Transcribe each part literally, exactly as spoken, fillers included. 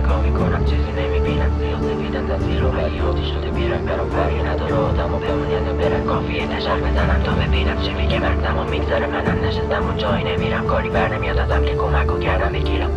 نگاه میکنم چیزی نمیبینم، سیاه سفیدم تصویر و ولی عادی شده بیرنگ، برام فرقی نداره آدم و بمون یا برن، کافیه تشر بزنم تا ببینم چی میگه مرد. زمان میگذره منم نشستم و جایی نمیرم، کاری بر نمیاد ازم که کمکو کردم بگیرم.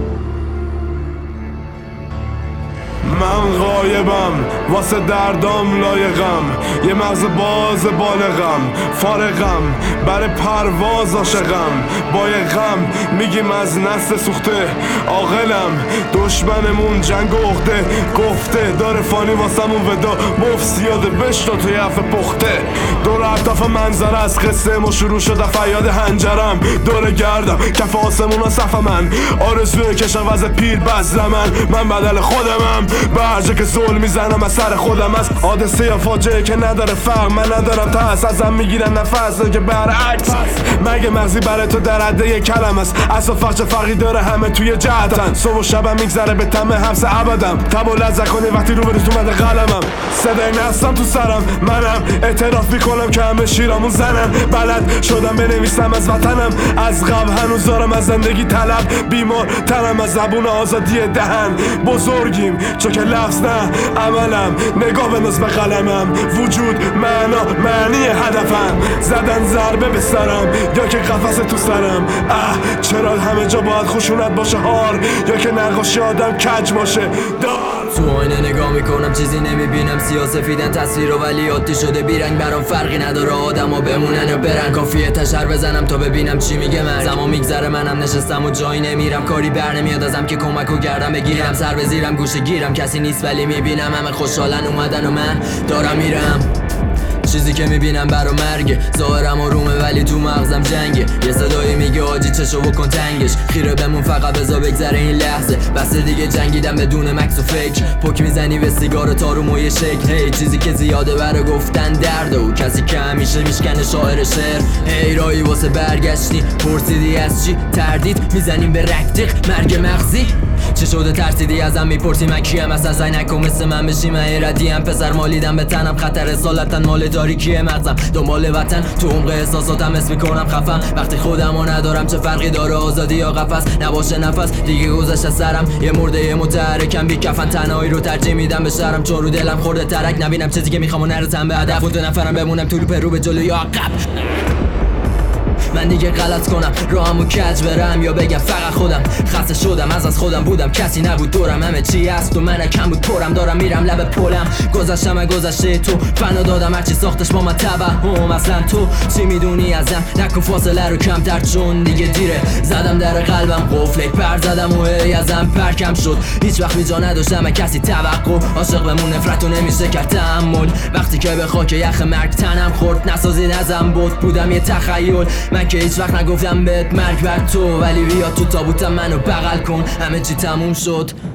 من غایبم واسه دردام لایقم، یه مغز باز بالغم، فارغم برای پرواز عاشقم، با یه غم میگیم از نسل سوخته عاقلم، دشمنمون جنگ و عقده گفته داره فانی واسمون ودا مفت زیاده بشتا توی عفه پخته. دور اطراف منظره از قصه ما شروع شده فریاد هنجرم، دور گردم کف آسمون ها صف من، آرزوی کشم وز پیر بزر من، من بدل خودمم به هر جا که ظلم میزنم از سر خودم است، حادثه یا فاجعه که نداره فرق، من ندارم ترس ازم میگیرن نفس که برعکس. مگه مغزی برای تو در حده یک کلم است، اصلا فقش فرقی داره همه توی جهتن، صبح و شبم میگذره به تمه حبس ابدم، تب و لرزه کنی وقتی رو بریز اومده قلمم، صدای نستم تو سرم منم، اعتراف میکنم که همه شیرامون زنم، بلد شدم بنویسم از وطنم، از قبل هنوز دارم از زندگی طلب، بیمار ترم از زبون آزادی دهن، بزرگیم چون که لفظ نه عملم، نگاه بنداز به قلمم، وجود معنا معنی هدفم، زدن ضربه به سرم یا که قفس تو سرم، اه چرا همه جا باید خشونت باشه هار، یا که نقاشی آدم کج باشه دار. تو آینه نگاه میکنم چیزی نمیبینم، سیاه سفیدن تصویر و ولی عادی شده بیرنگ، برام فرقی نداره آدما بمونن یا برن، کافیه تشر بزنم تا ببینم چی میگه مرگ. زمان میگذره منم نشستم و جایی نمیرم، کاری بر نمیاد ازم که کمکو کردم بگیرم، سر بزیرم گوشه گیرم کسی نیست ولی میبینم همه خوشحالن اومدن و من دارم میرم، چیزی که میبینم برا مرگه، ظاهرم آرومه ولی تو مغزم جنگه، یه صدایی میگه آجی چشو بکن تنگش، خیره بمون فقط بذار بگذره این لحظه، بس دیگه جنگیدم بدون مکس و فکر، پک میزنی به سیگار تاروم و یه شکل، هی چیزی که زیاده برا گفتن درده و کسی که همیشه میشکنه شاعر شعر، هی رایی واسه برگشتی پرسیدی از چی، تردید میزنیم به رکتیق مرگ مغزی، چه شده ترسیدی ازم میپرسی من کیم، اصلا سعی نکن مثل من بشی، من ایردیم پسر مالیدم به تنم، خطر اصالتن مال تاریکیه مغزم، دنبال وطن تو عمق احساساتم اسم میکنم خفم، وقتی خودمو ندارم چه فرقی داره آزادی یا قفس، نباشه نفس دیگه گذشته سرم، یه مرده یه متحرکم بی کفن، تنهایی رو ترجیح میدم به شرم، چون رو دلم خورده ترک، نبینم چیزی که میخوام و نرسم به هدف، دو نفرم بمونم تو لوپ رو به جلو یا عقب، من دیگه غلط کنم راهمو کج برم یا بگم فقط خودم خسته شدم از از خودم بودم کسی نبود دورم، همه چی هست و من کم بود پرم، دارم میرم لب پلم، گذشتم از گذشته تو فنا دادم هرچی ساختش با من توهم، اصلا تو چی میدونی ازم، نکن فاصله رو کمتر چون دیگه دیره، زدم در قلبم قفل پر زدم و هی ازم پرکم شد، هیچ وقت بی جا نداشتم از کسی توقع، عاشق بمون نفرتو نمیشه کرد تحمل، وقتی که به خاک یخ مرگ تنم خورد نسازید ازم بود، بودم یه تخیل، من که هیچ وقت نگفتم بهت مرگ بر تو، ولی بیا تو تابوتم منو بغل کن، همه چی تموم شد.